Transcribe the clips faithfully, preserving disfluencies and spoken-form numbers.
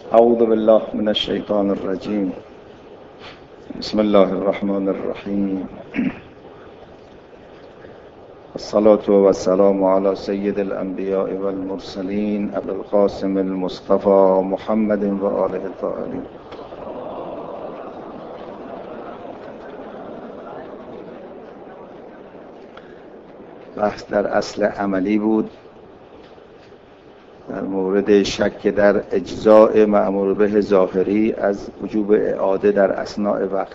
اعوذ بالله من الشیطان الرجیم. بسم الله الرحمن الرحیم. الصلاة والسلام على سید الانبیاء والمرسلین ابی القاسم المصطفى محمد و آله الطاهرین. بحث در اصل عملی بود، در مورد شک در اجزاء مأمور به ظاهری از وجوب اعاده در اثناء وقت.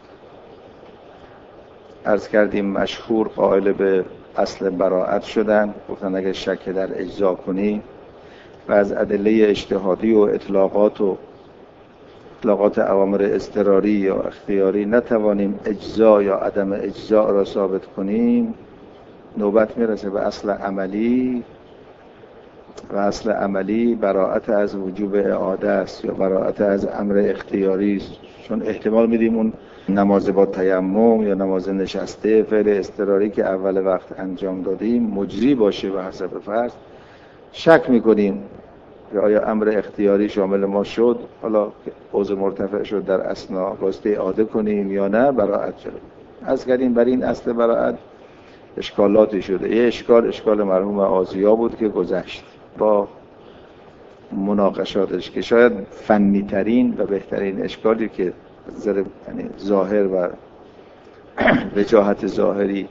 عرض کردیم مشهور قائل به اصل براءت شدن، گفتن اگر شک در اجزا کنی و از ادله اجتهادی و اطلاقات و اطلاقات اوامر اضطراری یا اختیاری نتوانیم اجزا یا عدم اجزا را ثابت کنیم، نوبت میرسه به اصل عملی و اصل عملی براءت از وجوب اعاده است یا براءت از امر اختیاری است. چون احتمال میدیم اون نماز با تیمم یا نماز نشسته فعل اضطراری که اول وقت انجام دادیم مجری باشه به حسب فرض، شک میکنیم که آیا امر اختیاری شامل ما شد، حالا عضو مرتفع شد در اثنا باسته اعاده کنیم یا نه، براءت شد. از کردیم بر این اصل براءت اشکالاتی شده. یه اشکال اشکال مرحوم آزیا بود که گذشت با مناقشاتش که شاید فنی ترین و بهترین اشکالی که زر یعنی ظاهر و وجاهت ظاهری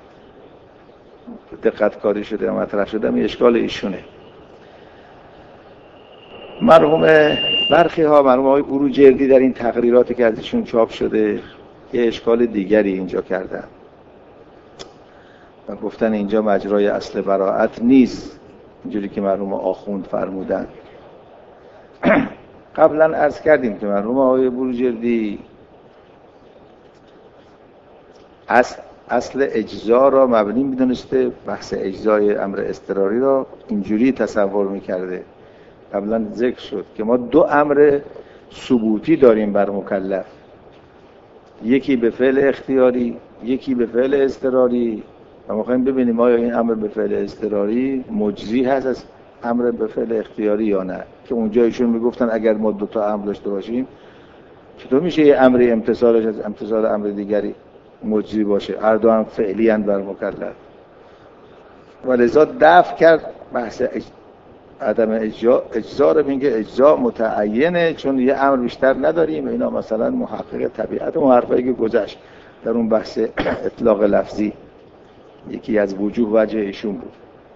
دقت کاری شده و مطرح شده می اشکال ایشونه. مرحوم برخی ها مرحوم های بروجردی در این تقریراتی که ازشون چاپ شده یه اشکال دیگری اینجا کردن و گفتن اینجا مجرای اصل براءت نیست اینجوری که مرحوم آخوند فرمودن. قبلا عرض کردیم که مرحوم آقای بروجردی اصل, اصل اجزا را مبنی میدونسته، بحث اجزای امر اضطراری را اینجوری تصور میکرده. قبلا ذکر شد که ما دو امر ثبوتی داریم بر مکلف، یکی به فعل اختیاری یکی به فعل اضطراری، و ما خواهیم ببینیم آیا این امر به فعل اضطراری مجزی هست از امر به فعل اختیاری یا نه. که اونجا ایشون میگفتن اگر ما دو تا امر داشته باشیم چطور میشه یه امری امتثالش از امتثال امر دیگری مجزی باشه، هر دو هم فعلی اند بر مکلف. ولذا دفع کرد بحث اج... عدم اجزا اجزا رو، میگه اجزا متعینه چون یه امر بیشتر نداریم. اینا مثلا محقق طبیعت اون حرفایی که گذشت در اون بحث اطلاق لفظی یکی از وجوه وجه ایشون بود.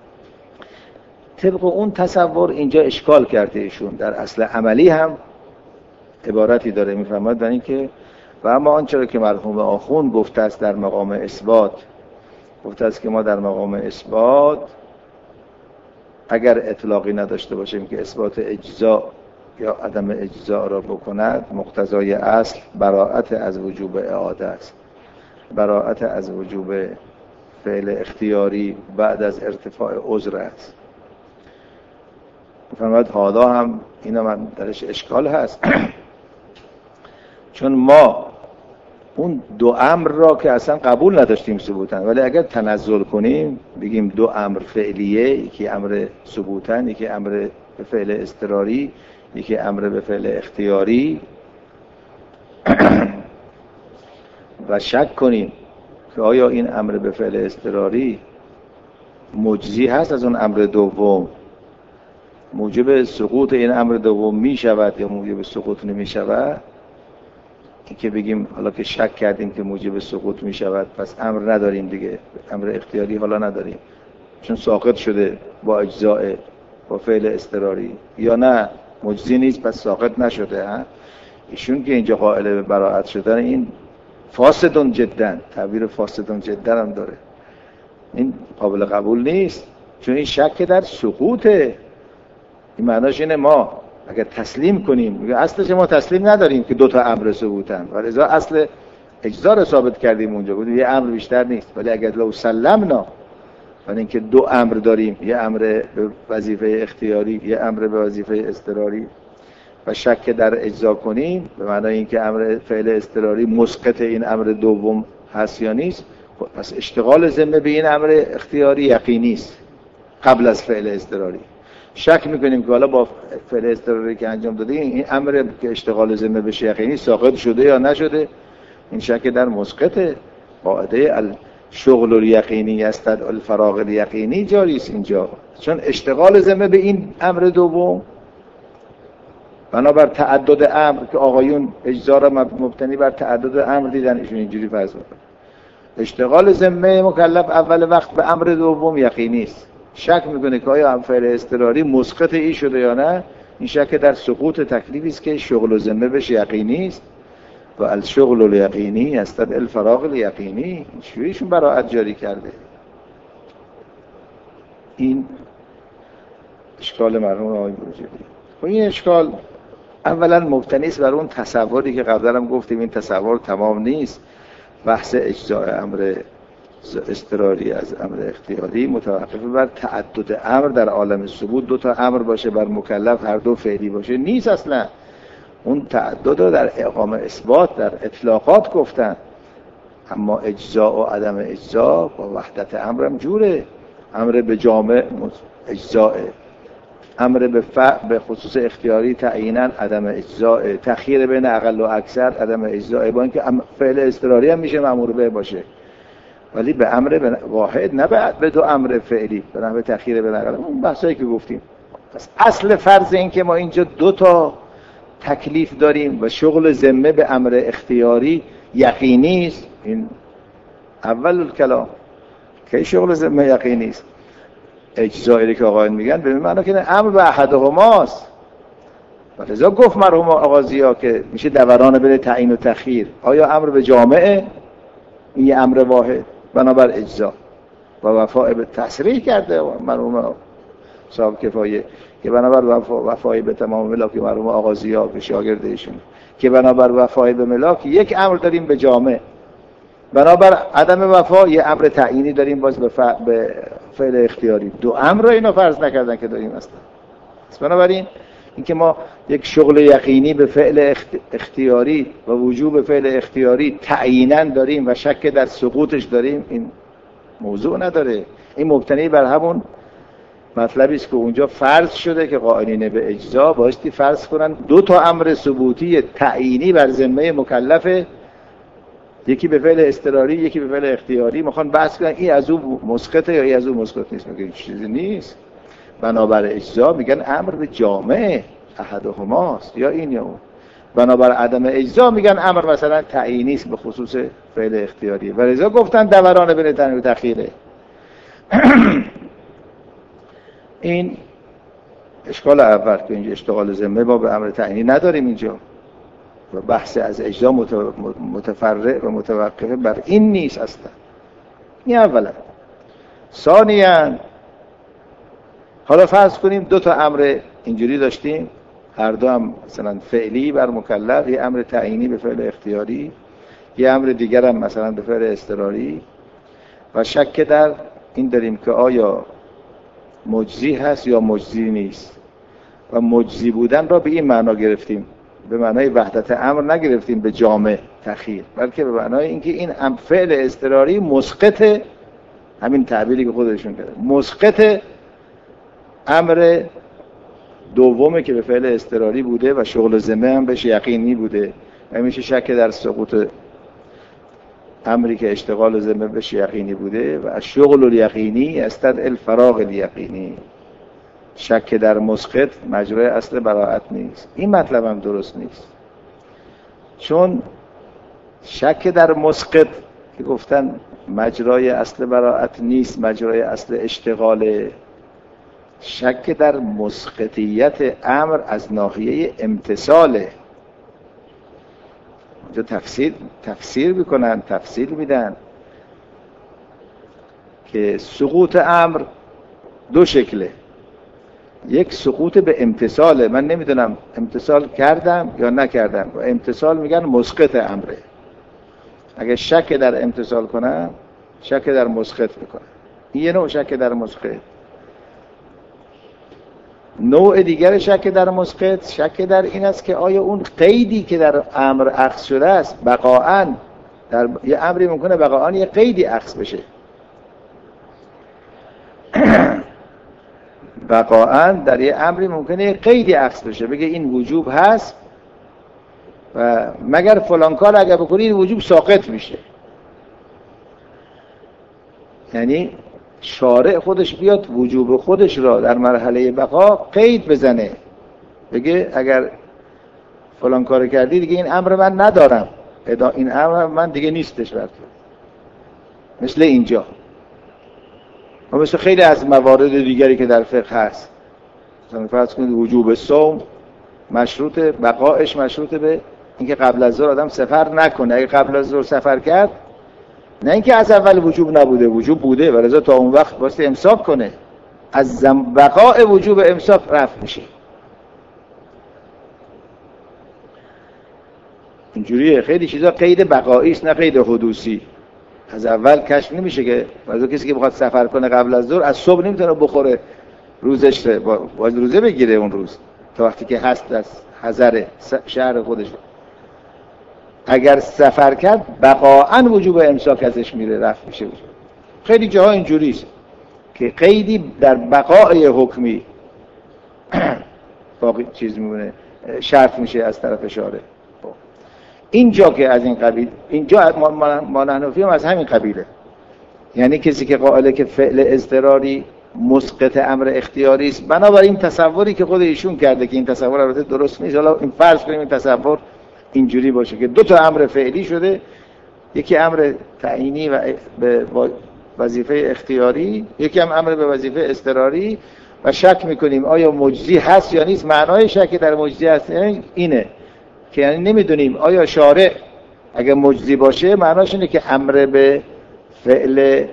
طبق اون تصور اینجا اشکال کرده ایشون. در اصل عملی هم عبارتی داره میفرماد در این که و اما آنچه را که مرحوم آخون گفته است در مقام اثبات، گفته است که ما در مقام اثبات اگر اطلاقی نداشته باشیم که اثبات اجزا یا عدم اجزا را بکند، مقتضای اصل براءت از وجوب اعاده است، براءت از وجوب فعل اختیاری بعد از ارتفاع عذر است. فرمود حالا هم اینا من درش اشکال هست چون ما اون دو امر را که اصلا قبول نداشتیم ثبوتن، ولی اگر تنزل کنیم بگیم دو امر فعلیه، یکی امر ثبوتن یکی امر به فعل اضطراری یکی امر به فعل اختیاری و شک کنیم که آیا این امر به فعل اضطراری مجزی هست از اون امر دوم، موجب سقوط این امر دوم می شود یا موجب سقوط نمی شود. این که بگیم حالا که شک کردیم که موجب سقوط می شود پس امر نداریم دیگه، امر اختیاری حالا نداریم چون ساقط شده با اجزاء با فعل اضطراری، یا نه مجزی نیست پس ساقط نشده. ها ایشون که اینجا قائل به براءت شدن این فاسدون جدا، تعبیر فاسدون جدا هم داره، این قابل قبول نیست چون این شک در سقوطه. این معناش اینه ما اگر تسلیم کنیم، میگه اصلش ما تسلیم نداریم که دو تا امر ثبوتن، ولی اذا اصل اجزا رو ثابت کردیم اونجا بود یه امر بیشتر نیست، ولی اگر لو سلمنا ولی اینکه دو امر داریم، یه امر به وظیفه اختیاری یه امر به وظیفه اضطراری و شک در اجزا کنیم به معنای اینکه امر فعل اضطراری مسقط این امر دوم هست یا نیست، پس اشتغال ذمه به این امر اختیاری یقینی است قبل از فعل اضطراری. شک میکنیم که حالا با فعل اضطراری که انجام دادیم این امر که اشتغال ذمه بشه یقینی ساقط شده یا نشده. این شک در مسقط قاعده الشغل الیقینی است الفراغ الیقینی جاری است اینجا، چون اشتغال ذمه به این امر دوم بنابر تعدد امر که آقایون اجزا را مبتنی بر تعدد امر دیدن، ایشون اینجوری فرض میکنن اشتغال ذمه مکلف اول وقت به امر دوم یقینی است. شک میکنه که آیا فعل اضطراری مسقط ای شده یا نه. این شک در سقوط تکلیفی است که شغل و ذمه بهش یقینی است و الشغل الیقینی است الفراغ الیقینی. شویشون براءت جاری کرده. این اشکال مرحوم آقای بروجردی. و این اشکال اولا مبتنی است بر اون تصوری که قبلا هم گفتیم این تصور تمام نیست. بحث اجزاء امر اضطراری از امر اختیاری متوقف بر تعدد امر در عالم ثبوت، دو تا امر باشه بر مکلف هر دو فعلی باشه نیست اصلا. اون تعدد رو در اقامه اثبات در اطلاقات گفتن، اما اجزاء و عدم اجزاء با وحدت امر هم جوره. امر به جامع اجزاء، امر به فعل به خصوص اختیاری تعیینا عدم اجزاء، تخییر بین اقل و اکثر عدم اجزاء، با اینکه فعل اضطراری هم میشه مأمور به باشه ولی به امر واحد نه به دو امر فعلی، به نحو تخییر بین اقل. اون بحثایی که گفتیم. پس اصل فرض این که ما اینجا دو تا تکلیف داریم و شغل ذمه به امر اختیاری یقینی است، این اول الکلام که شغل ذمه یقینی است. اجزایی که آقایان میگن به معنی که امر به احدهماست. ولذا گفت مرحوم آقا ضیا که میشه دوران بین تعیین و تخییر. آیا امر به جامعه این یه امر واحد بنابر اجزا و وفاء به تصریح کرده مرحوم صاحب کفایه که بنابر وفای به تمام ملاک مرحوم آقا ضیا به شاگرد ایشون که بنابر وفای به ملاک یک امر داریم به جامع، بنابر عدم وفا یه امر تعیینی داریم باز به, ف... به فعل اختیاری. دو امر رو اینا فرض نکردن که داریم اصلا. بنابراین اینکه ما یک شغل یقینی به فعل اخت... اختیاری و وجوب فعل اختیاری تعیینا داریم و شک در سقوطش داریم این موضوع نداره. این مبتنی بر همون مطلبی است که اونجا فرض شده که قائلین به اجزا بایستی فرض کنن دو تا امر ثبوتی تعیینی بر ذمه مکلف، یکی به فعل اضطراری یکی به فعل اختیاری، میخوان بحث کنن این از اون مسقطه یا این از اون مسقط نیست. میگه چیزی نیست. بنابر اجزا میگن امر به جامع احدهماست یا این یا اون. بنابر عدم اجزا میگن امر مثلا تعیینی است به خصوص فعل اختیاری. ولذا گفتن دوران بین تعیین و تخییره. این اشکال اول که اینجا اشتغال ذمه با به امر تعیینی نداریم اینجا و بحث از اجزا متفرع و متوقفه بر این نیست اصلا. این اولا. ثانیاً حالا فرض کنیم دو تا امر اینجوری داشتیم، هر دو هم مثلا فعلی بر مکلف، یه امر تعیینی به فعل اختیاری، یه امر دیگر هم مثلا به فعل اضطراری و شک در این داریم که آیا مجزی هست یا مجزی نیست و مجزی بودن را به این معنا گرفتیم، به معنای وحدت امر نگرفتیم به جامع تخییر، بلکه به معنای اینکه این فعل اضطراری مسقط، همین تعبیری که خودشون کرده، مسقط امر دومه که به فعل اضطراری بوده و شغل ذمه هم بهش یقینی بوده و میشه شک در سقوط امری که اشتغال ذمه بهش یقینی بوده و شغل الیقینی است الفراغ الیقینی. شک در مسقط مجرای اصل براءت نیست. این مطلب هم درست نیست، چون شک در مسقط که گفتن مجرای اصل براءت نیست، مجرای اصل اشتغال. شک در مسقطیت امر از ناحیه امتصاله. جو تفسیر تفسیر میکنن تفسیر میدن که سقوط امر دو شکله. یک سقوط به امتصاله، من نمیدونم امتصال کردم یا نکردم و امتصال میگن مسقط امره. اگه شک در امتصال کنم شک در مسقط میکنم. این یه نوع شک در مسقط. نوع دیگر شک در مسقط شک در این است که آیا اون قیدی که در امر اخذ شده است بقاءً در یه امری ممکنه بقاءً یه قیدی اخذ بشه بقاءً در یه امری ممکنه قیدی عکس بشه، بگه این وجوب هست و مگر فلان کار اگر بکنی این وجوب ساقط میشه. یعنی شارع خودش بیاد وجوب خودش را در مرحله بقا قید بزنه، بگه اگر فلان کار کردی دیگه این امر من ندارم، این امر من دیگه نیستش برات. مثل اینجا و مثل خیلی از موارد دیگری که در فقه هست. مثلا فرض کنید وجوب صوم مشروط، بقایش مشروط به اینکه قبل از ظهر آدم سفر نکنه. اگه قبل از ظهر سفر کرد، نه اینکه از اول وجوب نبوده، وجوب بوده، ولذا تا اون وقت واسه امساک کنه، از زم... بقاء وجوب امساک رفع میشه. اینجوریه خیلی چیزا قید بقایی است نه قید حدوثی. از اول کشف نمیشه که مثلا کسی که بخواد سفر کنه قبل از ظهر از صبح نمیتونه بخوره روزش باید روزه بگیره اون روز تا وقتی که هست از حضر شهر خودش. اگر سفر کرد بقاءً وجوب امساک ازش میره، رفع میشه. خیلی جاها اینجوریه که قیدی در بقای حکمی باقی چیز میمونه، شرط میشه از طرف شارع. اینجا که از این قبیل، اینجا ما نحنفی هم از همین قبیله. یعنی کسی که قائله که فعل اضطراری مسقط امر اختیاری است، بنابراین تصوری که خود ایشون کرده که این تصور البته درست نیست، حالا این فرض کنیم این تصور اینجوری باشه که دو تا امر فعلی شده، یکی امر تعیینی و به وظیفه اختیاری، یکی هم امر به وظیفه اضطراری و شک میکنیم آیا مجزی هست یا نیست. معنای شک در مجزی هست اینه که یعنی نمیدونیم آیا شارع اگر مجزی باشه معناش اینه که امر به فعل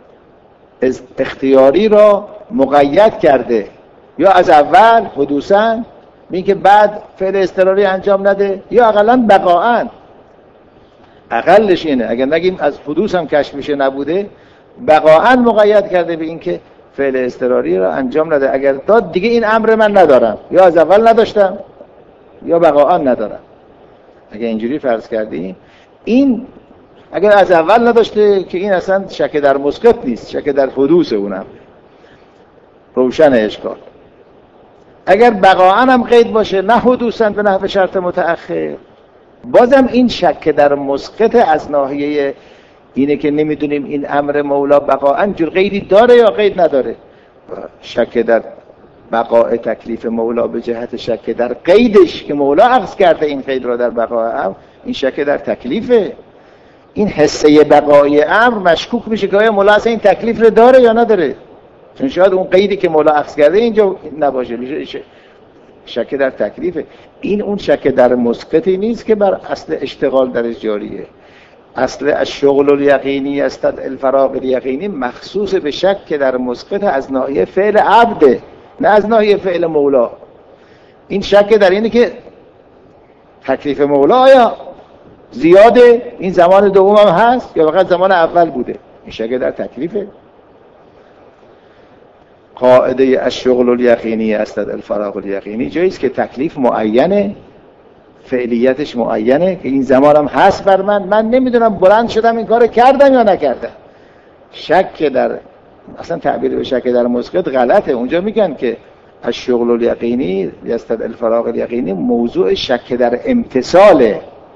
اختیاری را مقید کرده یا از اول حدوثاً این که بعد فعل اضطراری انجام نده، یا اقلاً بقاءً. اقلش اینه، اگر نگیم از حدوث هم کشف میشه نبوده، بقاءً مقید کرده به این که فعل اضطراری را انجام نده. اگر داد دیگه این امر من ندارم، یا از اول نداشتم یا بقاءً ندارم. اگر اینجوری فرض کردیم، این اگر از اول نداشته که این اصلا شک در مسقط نیست، شک در حدوث اونم روشن اشکال. اگر بقاءً هم قید باشه نه حدوثاً به نحو شرط متأخر، بازم این شک در مسقط از ناحیه اینه که نمیدونیم این امر مولا بقاءً جور قیدی داره یا قید نداره. شک در بقاء تکلیف مولا به جهت شک در قیدش که مولا اخذ کرده این قید را در بقاء، این شک در تکلیفه. این حصه بقایی امر مشکوک میشه که آیا مولا اصلا این تکلیف رو داره یا نداره، چون شاید اون قیدی که مولا اخذ کرده اینجا نباشه، میشه شک در تکلیفه. این اون شک در مسقطی نیست که بر اصل اشتغال درش جاریه. اصل الشغل الیقینی استد الفراغ الیقینی مخصوص به شک که در مسقط از ناحیه فعل عبده نه از ناحیه فعل مولا. این شک در اینه که تکلیف مولا آیا زیاده، این زمان دوم هم هست یا فقط زمان اول بوده. این شک در تکلیفه. قاعده الشغل الیقینی استد الفراغ الیقینی جاییست که تکلیف معینه، فعلیتش معینه که این زمان هم هست بر من، من نمیدونم بلند شدم این کار کردم یا نکردم. شک در اصلا تعبیر به شک در مسقط غلطه. اونجا میگن که الشغل الیقینی استد الفراغ الیقینی موضوع شک در امتصاله،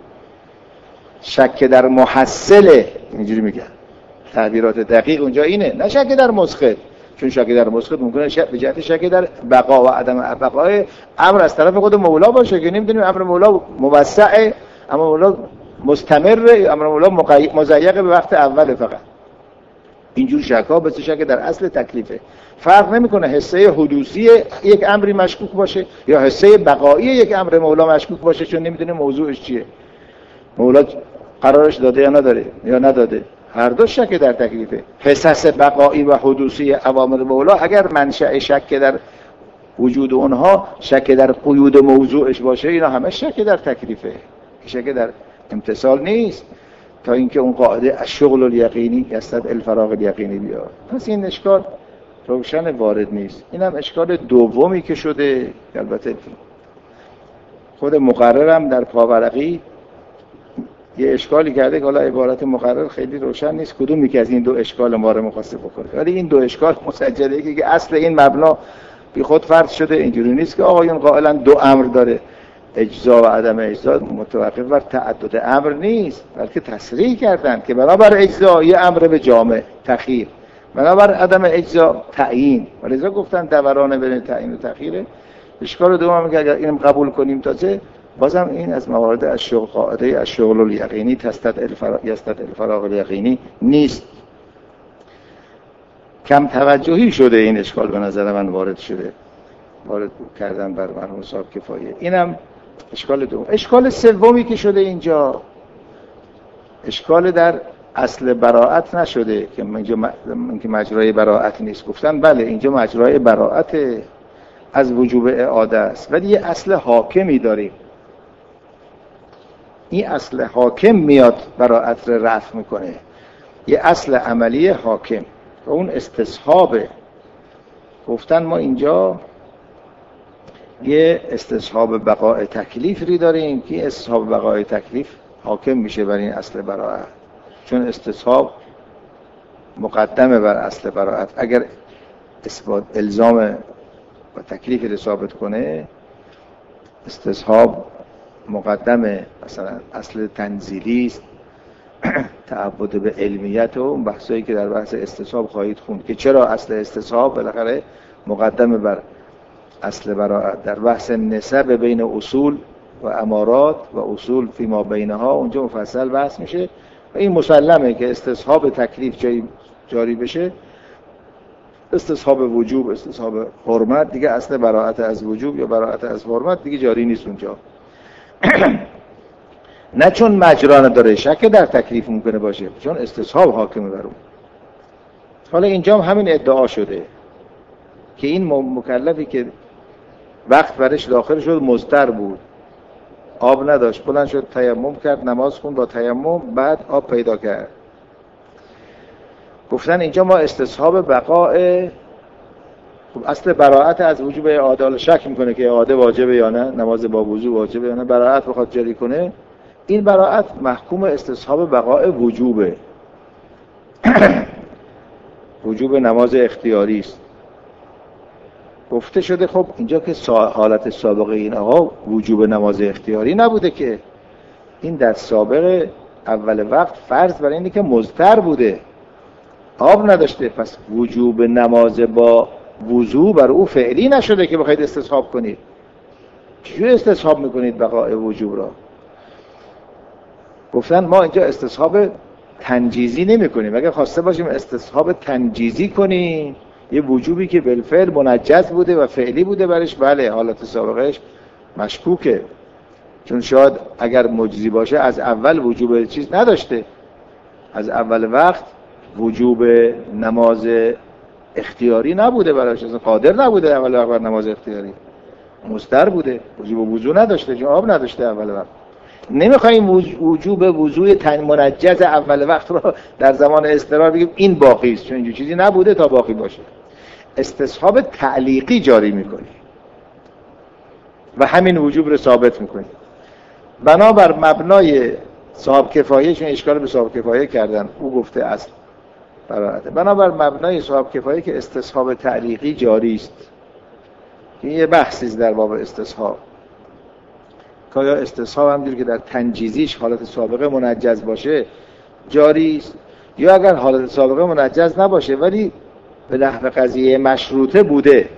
شک در محصله، اینجوری میگن. تعبیرات دقیق اونجا اینه، نه شک در مسقط. چون شک در مسقط ممکنه شک به جهت شک در بقا و عدم بقای امر از طرف خود مولا باشه که نمیدونیم امر مولا موسعه، امر مولا مستمره، امر مولا مضیق به وقت اول فقط. اینجور شک‌ها به شک در اصل تکلیفه. فرق نمیکنه حصه حدوثی یک امری مشکوک باشه یا حصه بقایی یک امر مولا مشکوک باشه، چون نمیدونیم موضوعش چیه. مولا قرارش داده یا نداره یا نداده، هر دو شک در تکلیفه. حصص بقایی و حدوثی اوامر مولا اگر منشأ شک در وجود اونها شک در قیود موضوعش باشه، اینا همه شک در تکلیفه، شک در امتصال نیست، تا اینکه اون قاعده الشغل الیقینی استد الفراغ الیقینی بیاد. پس این اشکال روشن وارد نیست. اینم اشکال دومی که شده. البته خود مقررم در پاورقی یه اشکالی کرده که حالا عبارت مقرر خیلی روشن نیست کدومی که از این دو اشکال ما رو مخاطب بکنه، ولی این دو اشکال مسجله که اصل این مبنا بی خود فرض شده. اینجوری نیست که آقایون قائلا دو امر داره، اجزا و عدم اجزا متوقف بر تعدد امر نیست، بلکه تصریح کردن که بنابر اجزا یه امر به جامع تخییر، بنابر عدم اجزا تعیین، ولذا گفتن دوران بین تعیین و تخییره. اشکال دوم که اگر اینم قبول کنیم تازه بازم این از موارد از شغل قاعده از شغل الیقینی تستد الفراغ یستد الفراغ الیقینی نیست. کم توجهی شده این اشکال به نظر من وارد شده، وارد کردن بر مرحوم صاحب کفایه. اینم اشکال دوم. اشکال سومی که شده اینجا، اشکال در اصل براءت نشده که اینجا اینکه مجرای براءت نیست. گفتن بله اینجا مجرای براءت از وجوب اعاده است، ولی یه اصل حاکمی داریم. این اصل حاکم میاد براءت رو رفع میکنه، یه اصل عملی حاکم و اون استصحابه. گفتن ما اینجا یه استصحاب بقاء تکلیف ری داریم که استصحاب بقاء تکلیف حاکم میشه بر این اصل براءت، چون استصحاب مقدمه بر اصل براءت. اگر اثبات الزام و تکلیف رو ثابت کنه، استصحاب مقدمه. مثلا اصل تنزیلی است، تعبد به علمیت و اون بحثایی که در بحث استصحاب خواهید خوند که چرا اصل استصحاب بالاخره مقدمه بر اصل براءت. در بحث نسب بین اصول و امارات و اصول فیما بینها اونجا مفصل بحث میشه و این مسلمه که استصحاب تکلیف جایی جاری بشه، استصحاب وجوب، استصحاب حرمت، دیگه اصل براءت از وجوب یا براءت از حرمت دیگه جاری نیست اونجا. نه چون مجرا داره، شک در تکلیف ممکنه باشه، چون استصحاب حاکمه بر اون. حالا اینجا هم همین ادعا شده که این مکلفی که وقت برش داخل شد مضطر بود، آب نداشت، بلند شد تیمم کرد، نماز خوند با تیمم، بعد آب پیدا کرد. گفتن اینجا ما استصحاب بقاء، خب اصل براءت از وجوب اعاده شک میکنه که اعاده واجبه یا نه، نماز با وضو واجبه یا نه، براءت بخواد جاری کنه، این براءت محکوم استصحاب بقاء وجوبه. وجوب نماز اختیاری است. گفته شده خب اینجا که حالت سابقه این آقا وجوب نماز اختیاری نبوده که، این در سابق اول وقت فرض برای اینه که مضطر بوده، آب نداشته، پس وجوب نماز با وضو بر او فعلی نشده که بخواید استصحاب کنید. چجوری استصحاب میکنید بقاء وجوب را؟ گفتن ما اینجا استصحاب تنجیزی نمی کنیم. اگر خواسته باشیم استصحاب تنجیزی کنیم، یه وجوبی که بالفعل منجز بوده و فعلی بوده برش، بله حالت سابقهش مشکوکه، چون شاید اگر مجزی باشه از اول وجوب چیز نداشته، از اول وقت وجوب نماز اختیاری نبوده براش، اصلا قادر نبوده اول وقت بر نماز اختیاری، مضطر بوده، وجوب وضو نداشته چون آب نداشته اول وقت. نمیخوایم وجوب وضوء تن منجز اول وقت رو در زمان اضطرار بگیم این باقی است، چون اینجور چیزی نبوده تا باقی باشه. استصحاب تعلیقی جاری میکنی و همین وجوب رو ثابت میکنی. بنابر مبنای صاحب کفایه، چون اشکال به صاحب کفایه کردن، او گفته اصل براءت، بنابر مبنای صاحب کفایه که استصحاب تعلیقی جاری است، که یه بحثی در باب استصحاب که یا استصحاب همونجور که در تنجیزیش حالت سابقه منجز باشه جاری است، یا اگر حالت سابقه منجز نباشه ولی به نحو قضیه مشروطه بوده،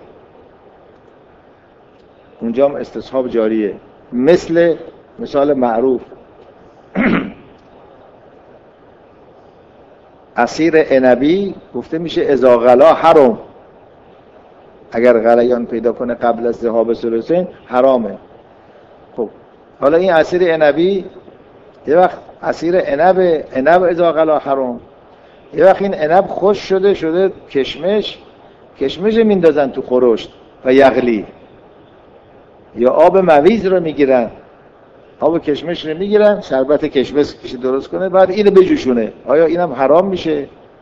اونجا هم استصحاب جاریه. مثل مثال معروف عصیر عنبی گفته میشه اذا غلا حرام، اگر غلیان پیدا کنه قبل از ذهاب ثلثین حرامه. خب حالا این عصیر عنبی یه وقت عصیر عنب عنب اذا غلا حرام، یه وقت این عنب خوش شده شده کشمش، کشمش میندازن تو خورشت و یغلی، یا آب مویز رو میگیرن، آب کشمش رو میگیرن، شربت کشمش درست کنه، بعد اینو بجوشونه، آیا اینم حرام میشه؟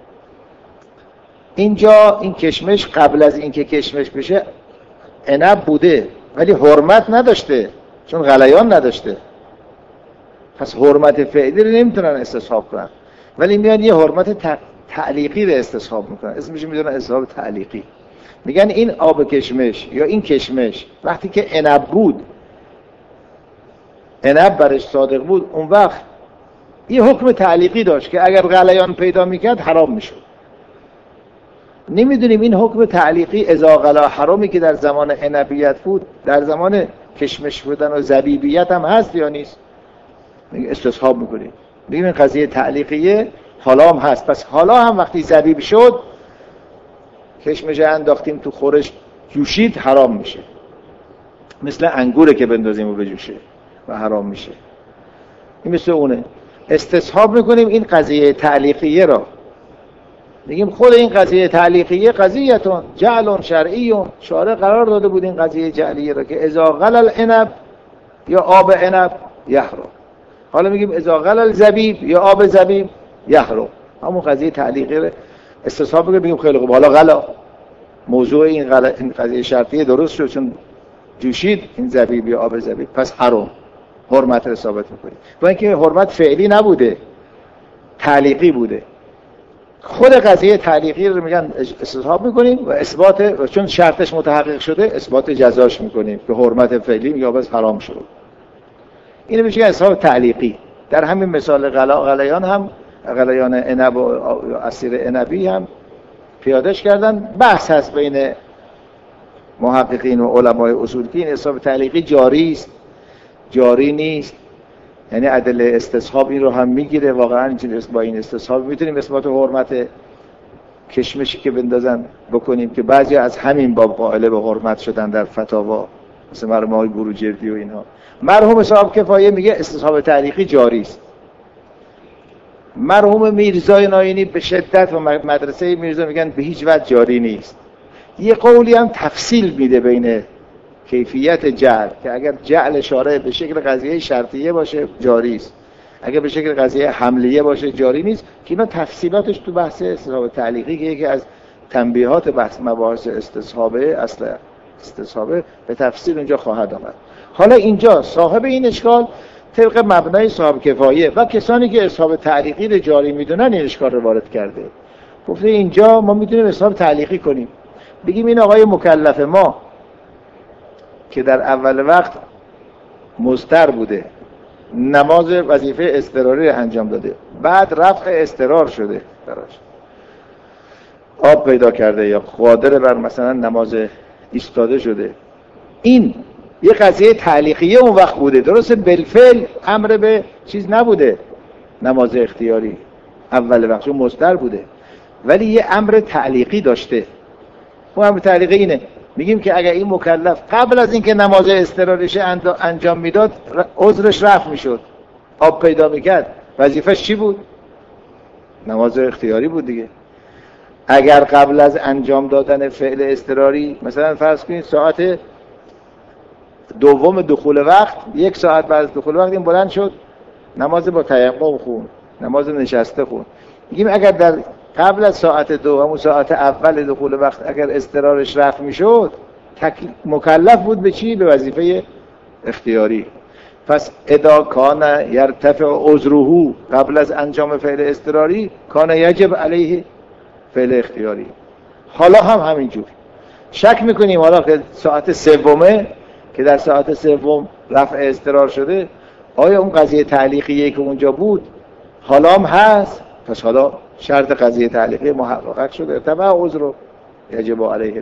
اینجا این کشمش قبل از اینکه کشمش بشه عنب بوده ولی حرمت نداشته چون غلیان نداشته، پس حرمت فعلی رو نمیتونن استصحاب کنن، ولی میان یه حرمت تعلیقی رو استصحاب میکنن، اسمش میذارن استصحاب تعلیقی. میگن این آب کشمش یا این کشمش وقتی که عنب بود، عنب برش صادق بود، اون وقت یه حکم تعلیقی داشت که اگر غلیان پیدا میکرد حرام میشد. نمیدونیم این حکم تعلیقی اذا غلا حرامی که در زمان عنبیت بود در زمان کشمش بودن و زبیبیت هم هست یا نیست؟ استصحاب میکنیم بگیم این قضیه تعلیقیه حالا هم هست. پس حالا هم وقتی زبیب شد کشمش انداختیم تو خورش جوشید حرام میشه، مثل انگوره که بندازیم و بجوشه و حرام میشه. این مثل اونه. استصحاب میکنیم این قضیه تعلیقیه را، میگیم خود این قضیه تعلیقیه قضیه‌تون جعل شرعیون، شارع قرار داده بود این قضیه جعلیه را که اذا غلی العنب یا آب عنب یحرم. حالا میگیم اذا غلی الزبیب یا آب زبیب یحرم، همون قضیه تعلیقی را استصحاب میکنیم. بگیم خیلی خوب حالا غلا موضوع این غلا این قضیه شرطیه درست شد چون جوشید این زبیب یا آب زبیب، پس حرام حرمت رو ثابت میکنیم. با اینکه حرمت فعلی نبوده تعلیقی بوده. خود قضیه تعلیقی رو میگن استصحاب میکنیم و اثبات، و چون شرطش متحقق شده اثبات جزاش میکنیم که حرمت فعلی میگه بس حرام شد. اینو میشه استصحاب تعلیقی. در همین مثال غلا غلیان هم غلیان عنب و عصیر عنبی هم پیادهش کردن. بحث هست بین محققین و علمای اصول که این استصحاب تعلیقی جاری است جاری نیست، یعنی ادله استصحاب این رو هم میگیره. واقعا اینجوری با این استصحاب میتونیم اثبات حرمت کشمشی که بندازن بکنیم که بعضی از همین باب قائل به حرمت شدن در فتاوا، مثل مرحوم آقای بروجردی و اینها. مرحوم صاحب کفایه میگه استصحاب تعلیقی جاری است. مرحوم میرزای ناینی به شدت و مدرسه میرزا میگن به هیچ وجه جاری نیست. یه قولی هم تفصیل میده بین کیفیت جعل که اگر جعل شارع به شکل قضیه شرطیه باشه جاری است، اگر به شکل قضیه حملیه باشه جاری نیست، که اینا تفصیلاتش تو بحث استصحاب تعلیقی که یکی از تنبیهات بحث مباحث استصحابه اصل استصحابه به تفصیل اونجا خواهد آمد. حالا اینجا صاحب این اشکال طبق مبنای صاحب کفایه و کسانی که استصحاب تعلیقی رو جاری میدونن این اشکال رو وارد کرده. گفته اینجا ما میتونیم استصحاب تعلیقی کنیم، بگیم این آقای مکلف ما که در اول وقت مضطر بوده نماز وظیفه اضطراری رو انجام داده، بعد رفع اضطرار شده براش، آب پیدا کرده یا قادر بر مثلا نماز ایستاده شده، این یه قضیه تعلیقیه اون وقت بوده. درسته بالفعل امر به چیز نبوده نماز اختیاری اول وقت چون مضطر بوده، ولی یه امر تعلیقی داشته. اون امر تعلیقی اینه، میگیم که اگر این مکلف قبل از اینکه نماز اضطراریش انجام میداد عذرش رفع میشد، آب پیدا میکرد، وظیفش چی بود؟ نماز اختیاری بود دیگه. اگر قبل از انجام دادن فعل اضطراری مثلا فرض کنید ساعت دوم دخول وقت، یک ساعت بعد از دخول وقت این بلند شد نماز با تیمم خون، نماز نشسته خون، میگیم اگر در قبل از ساعت دو همون ساعت اول دخول وقت اگر اضطرارش رفع میشد تکل... مکلف بود به چی؟ به وظیفه اختیاری. پس اذا کان یرتفع عذره قبل از انجام فعل اضطراری کان یجب علیه فعل اختیاری. حالا هم همینجور شک میکنیم حالا که ساعت سومه که در ساعت سوم رفع اضطرار شده آیا اون قضیه تعلیقیه که اونجا بود حالا هم هست؟ پس حالا شرط قضیه تعلیقی محقق شده، ارتفع عذر یجب علیه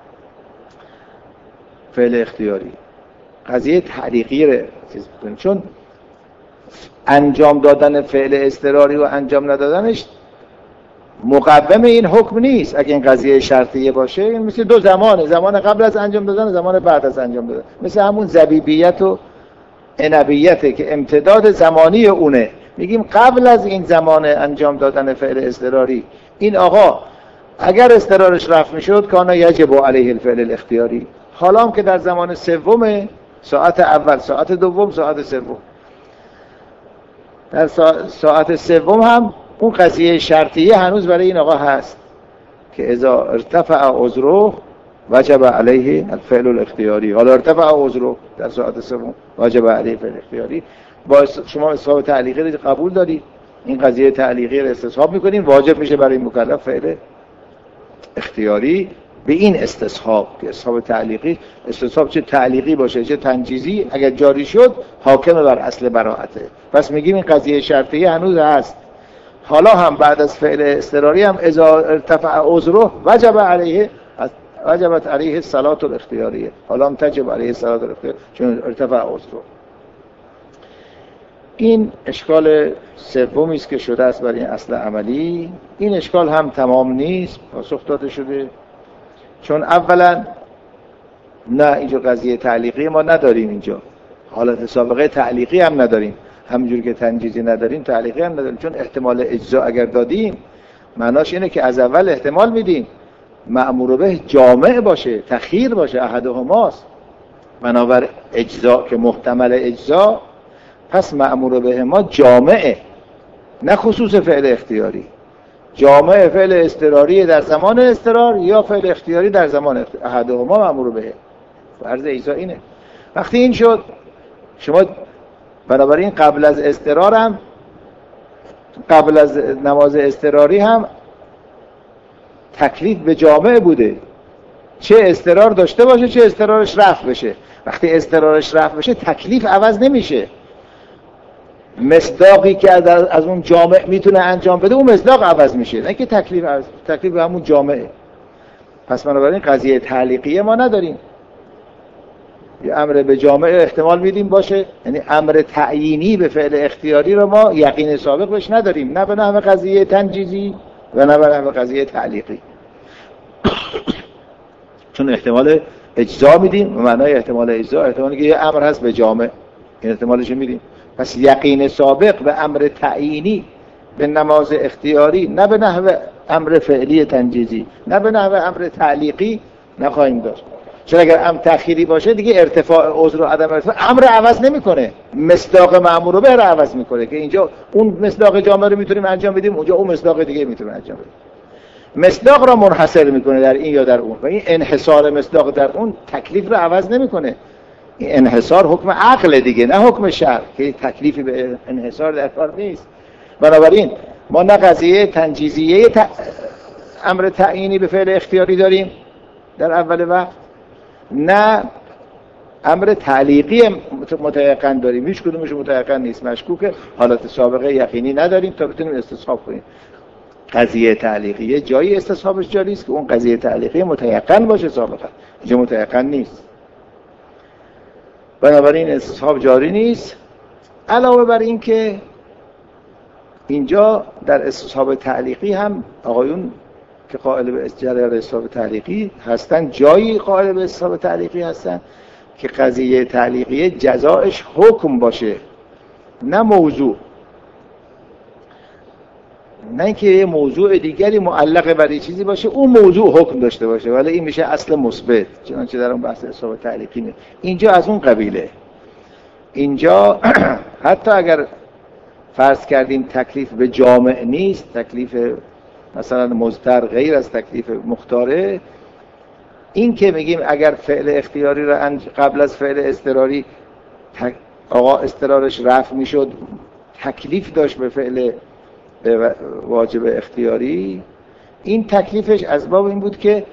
فعل اختیاری. قضیه تعلیقی رو چیز بکنیم چون انجام دادن فعل اضطراری و انجام ندادنش مقوم این حکم نیست. اگه این قضیه شرطیه باشه این مثل دو زمانه، زمان قبل از انجام دادن، زمان بعد از انجام دادن، مثل همون زبیبیت و عنبیته که امتداد زمانی اونه. میگیم قبل از این زمان انجام دادن فعل اضطراری این آقا اگر اضطرارش رفع میشد کانا یجب علیه الفعل الاختیاری. حالا هم که در زمان سوم، ساعت اول، ساعت دوم، ساعت سوم، در ساعت سوم هم اون قضیه شرطیه هنوز برای این آقا هست که اذا ارتفع عذره وجب علیه الفعل الاختیاری. حالا ارتفع عذره در ساعت سوم وجب علیه الفعل الاختیاری. با شما استصحاب تعلیقی رو قبول دارید، این قضیه تعلیقی رو استصحاب میکنین، واجب میشه برای مکلف فعل اختیاری به این استصحاب که استصحاب تعلیقی، استصحاب چه تعلیقی باشه چه تنجیزی، اگر جاری شد حاکم بر اصل براءته. پس میگیم این قضیه شرطیه هنوز هست. حالا هم بعد از فعل اضطراری هم اذا ارتفع عذره وجب علیه وجبت علیه الصلاة الاختیاریه، حالا هم تجب علیه الصلاة الاختیاریه چون ارتفع عذره. این اشکال سومی است که شده است برای این اصل عملی. این اشکال هم تمام نیست، پاسخ داده شده، چون اولا نه اینجا قضیه تعلیقی ما نداریم، اینجا حالت سابقه تعلیقی هم نداریم، همونجوری که تنجیزی نداریم تعلیقی هم نداریم، چون احتمال اجزا اگر دادیم معناش اینه که از اول احتمال میدیم مأمور به جامع باشه، تخییر باشه، احدهماست، بنابر اجزا که محتمل اجزا، پس مأمور به ما جامعه، نه خصوص فعل اختیاری. جامع فعل اضطراری در زمان اضطرار یا فعل اختیاری در زمان اختیار، احدهما مأمور به. فرض اجزا اینه. وقتی این شد، شما بنابراین قبل از اضطرار هم، قبل از نماز اضطراری هم تکلیف به جامع بوده، چه اضطرار داشته باشه چه اضطرارش رفع بشه. وقتی اضطرارش رفع بشه تکلیف عوض نمیشه، مصداقی که از, از اون جامع میتونه انجام بده اون مصداق عوض میشه، نه که تکلیف عوض. تکلیف به همون جامعه. پس بنابراین قضیه تعلیقیه ما نداریم، یه امر به جامع احتمال میدیم باشه، یعنی امر تعیینی به فعل اختیاری رو ما یقین سابق بهش نداریم، نه به نحو قضیه تنجیزی و نه به نحو قضیه تعلیقی. چون احتمال اجزا میدیم، و معنای احتمال اجزا احتمالی که یه امر هست به جامع، این احتمالش میدیم. پس یقین سابق به امر تعیینی به نماز اختیاری، نه به نحو امر فعلی تنجیزی، نه به نحو امر تعلیقی نخواهیم داشت. چون اگر امر تأخیری باشه دیگه ارتفاع عذر و عدم ارتفاع امر عوض نمیکنه، مصداق مأمور به رو عوض میکنه، که اینجا اون مصداق جامع رو میتونیم انجام بدیم، اونجا اون مصداق دیگه میتونیم انجام بدیم. مصداق را منحصر میکنه در این یا در اون، و این انحصار مصداق در اون تکلیف رو عوض نمیکنه. این انحصار حکم عقل دیگه، نه حکم شرع، که تکلیفی به انحصار در کار نیست. بنابراین ما نه قضیه تنجیزیه ت... امر تعیینی به فعل اختیاری داریم در اول وقت، نه امر تعلیقی متیقن داریم. هیچ کدومش متیقن نیست، مشکوکه، حالت سابقه یقینی نداریم تا بتونیم استصحاب کنیم. قضیه تعلیقیه جایی استصحابش جاری است که اون قضیه تعلیقی متیقن باشه سابقا، اینجا متیقن نیست، بنابراین استصحاب جاری نیست. علاوه بر این که اینجا در استصحاب تعلیقی هم آقایون که قائل به جریان استصحاب تعلیقی هستن، جایی قائل به استصحاب تعلیقی هستن که قضیه تعلیقیه جزایش حکم باشه، نه موضوع، نه اینکه یه موضوع دیگری معلق بر این چیزی باشه اون موضوع حکم داشته باشه، ولی این میشه اصل مثبت، چنانچه در اون بحث استصحاب تعلیقی نه. اینجا از اون قبیله. اینجا حتی اگر فرض کردیم تکلیف به جامع نیست، تکلیف مثلا مضطر غیر از تکلیف مختاره، این که میگیم اگر فعل اختیاری را قبل از فعل اضطراری آقا اضطرارش رفع میشد، تکلیف داشت به فعل به واجب اختیاری، این تکلیفش از باب این بود که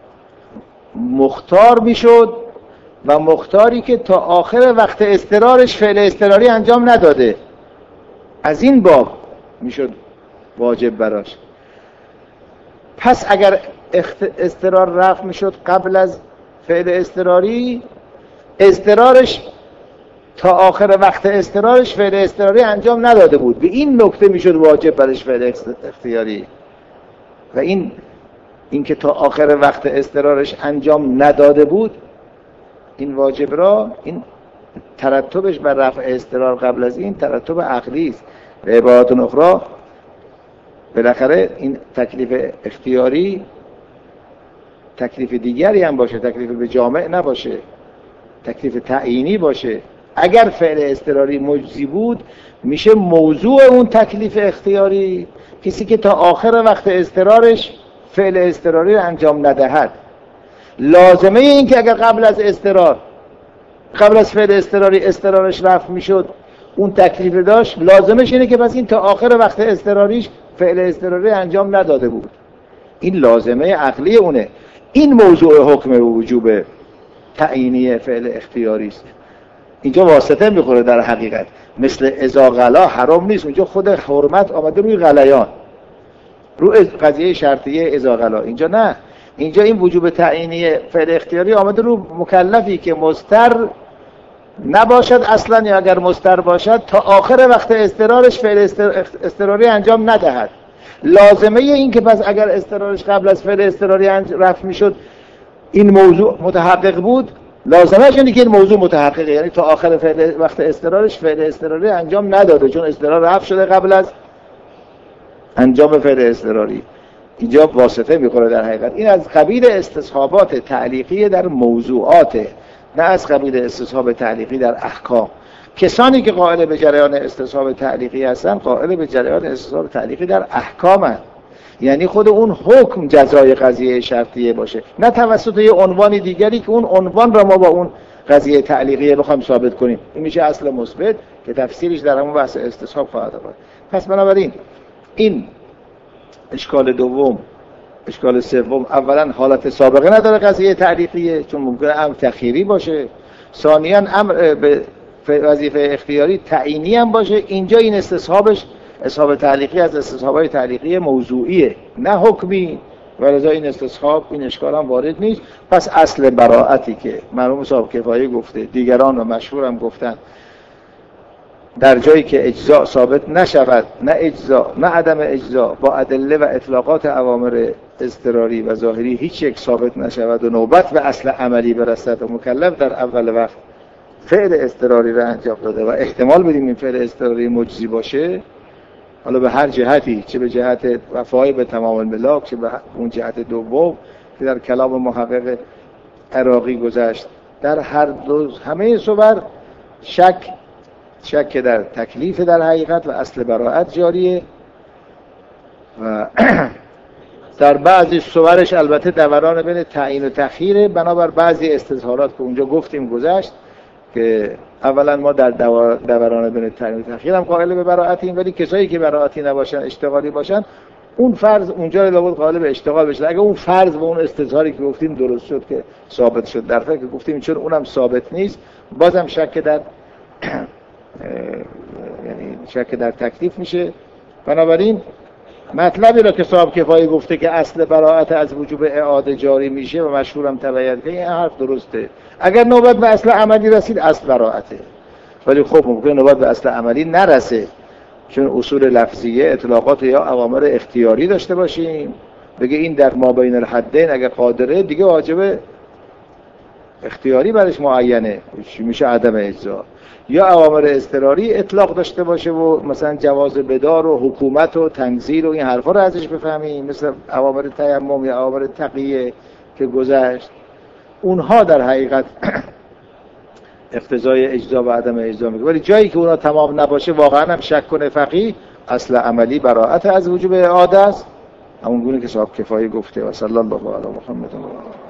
مختار میشد و مختاری که تا آخر وقت اضطرارش فعل اضطراری انجام نداده، از این باب میشد واجب براش. پس اگر اضطرار رفع میشد قبل از فعل اضطراری، اضطرارش تا آخر وقت اضطرارش فعل اضطراری انجام نداده بود، به این نکته میشد واجب برش فعل اختیاری. و این این که تا آخر وقت اضطرارش انجام نداده بود، این واجب را، این ترتبش بر رفع اضطرار قبل از این ترتب عقلی است. به عبارت اخرى بالاخره این تکلیف اختیاری تکلیف دیگری هم باشه، تکلیف به جامع نباشه، تکلیف تعیینی باشه. اگر فعل اضطراری مجزی بود میشه موضوع اون تکلیف اختیاری کسی که تا آخر وقت اضطرارش فعل اضطراری رو انجام ندهد. لازمه این که اگر قبل از اضطرار قبل از فعل اضطراری اضطرارش رفع میشد اون تکلیف داشت، لازمش اینه که پس این تا آخر وقت اضطراریش فعل اضطراری انجام نداده بود. این لازمه عقلی اونه. این موضوع حکم وجوب تعیینی فعل اختیاری است. اینجا واسطه میخوره در حقیقت، مثل اذا غلا حرام نیست، اونجا خود حرمت آمده روی غلیان، رو قضیه شرطیه اذا غلا. اینجا نه، اینجا این وجوب تعیینی فعل اختیاری آمده رو مکلفی که مضطر نباشد اصلا، یا اگر مضطر باشد تا آخر وقت اضطرارش فعل اضطراری انجام ندهد. لازمه این که پس اگر اضطرارش قبل از فعل اضطراری رفع میشد این موضوع متحقق بود، لازمش اینه که این موضوع متحققه، یعنی تا آخر فعل وقت اضطرارش فعل اضطراری انجام نداده، چون اضطرار رفع شده قبل از انجام فعل اضطراری. اینجا واسطه میخوره در حقیقت. این از قبیل استصحابات تعلیقی در موضوعات، نه از قبیل استصحاب تعلیقی در احکام. کسانی که قائل به جریان استصحاب تعلیقی هستن قائل به جریان استصحاب تعلیقی در احکام هستن، یعنی خود اون حکم جزای قضیه شرطیه باشه، نه توسط یه عنوان دیگری که اون عنوان را ما با اون قضیه تعلیقیه بخوایم ثابت کنیم. این میشه اصل مثبت که تفسیرش در همون بحث استصحاب خواهد بود. پس بنابراین این اشکال دوم، اشکال سوم، اولا حالت سابقه نداره قضیه تعلیقیه چون ممکنه امر تخیری باشه، ثانیاً امر به وظیفه اختیاری تعیینی هم باشه. اینجا این استصحابش استصحاب تعلیقی از استصحابای تعلیقی موضوعیه نه حکمی، ولذا این استصحاب این اشکال هم وارد نیست. پس اصل براءتی که مرحوم صاحب کفایه گفته، دیگران و مشهور هم گفتن، در جایی که اجزاء ثابت نشود، نه اجزاء نه عدم اجزاء، با ادله و اطلاقات اوامر اضطراری و ظاهری هیچ یک ثابت نشود و نوبت به اصل عملی برسد و مکلف در اول وقت فعل اضطراری را انجام داده و احتمال بدیم این فعل اضطراری مجزی باشه، حالا به هر جهتی، چه به جهت وفای به تمام الملاک، چه به اون جهت دوم که در کلام محقق عراقی گذشت، در هر دو همه صور شک شک در تکلیف در حقیقت و اصل براءت جاریه و در بعضی صورش البته دوران بین تعیین و تخییر، بنابر بعضی استظهارات که اونجا گفتیم گذشت که اولا ما در دوران بین تعیین و تخییر هم قائل به براءتیم، ولی کسایی که براءتی نباشن اشتغالی باشن اون فرض اونجا لابد قائل به اشتغال بشه. اگه اون فرض و اون استظهاری که گفتیم درست شد که ثابت شد در فقه، گفتیم چون اونم ثابت نیست بازم شک در یعنی شک در تکلیف میشه. بنابراین مطلبی را که صاحب کفایه گفته که اصل براءت از وجوب اعاده جاری میشه و مشهورم تبعیت که این حرف درسته. اگر نوبت به اصل عملی رسید اصل براءته، ولی خب ممکنه نوبت به اصل عملی نرسه، چون اصول لفظیه اطلاقات یا اوامر اختیاری داشته باشیم، بگه این در ما بین الحدین اگر قادره دیگه واجب اختیاری برش معینه میشه عدم اجزا، یا اوامر اضطراری اطلاق داشته باشه و مثلا جواز بدار و حکومت و تنزیل و این حرفا رو ازش بفهمیم، مثل اوامر تیمم یا اوامر تقیه که گذشت. اونها در حقیقت اقتضای اجزا و عدم اجزا میگه، ولی جایی که اونها تمام نباشه واقعا هم شک کنه فقیه اصل عملی براءت از وجوب اعاده است، همون گونه که صاحب کفایه گفته. و صلی الله علی محمد.